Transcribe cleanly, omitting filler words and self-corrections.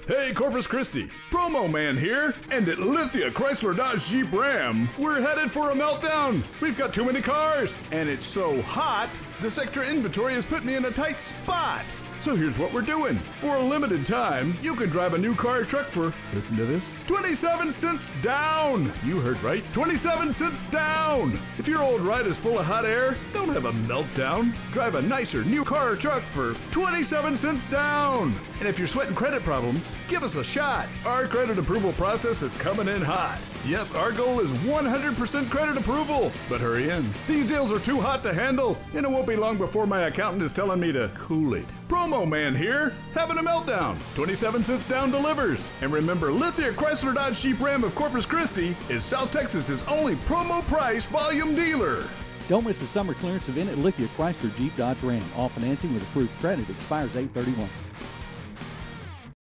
Hey, Corpus Christi, Promo Man here, and at Lithia Chrysler Dodge Jeep Ram, we're headed for a meltdown. We've got too many cars, and it's so hot, this extra inventory has put me in a tight spot. So here's what we're doing. For a limited time, you can drive a new car or truck for, listen to this, 27 cents down. You heard right, 27 cents down. If your old ride is full of hot air, don't have a meltdown. Drive a nicer new car or truck for 27 cents down. And if you're sweating credit problems, give us a shot. Our credit approval process is coming in hot. Yep, our goal is 100% credit approval. But hurry in. These deals are too hot to handle, and it won't be long before my accountant is telling me to cool it. Promo Man here, having a meltdown. 27 cents down delivers. And remember, Lithia Chrysler Dodge Jeep Ram of Corpus Christi is South Texas's only promo price volume dealer. Don't miss the summer clearance event at Lithia Chrysler Jeep Dodge Ram. All financing with approved credit expires 8/31.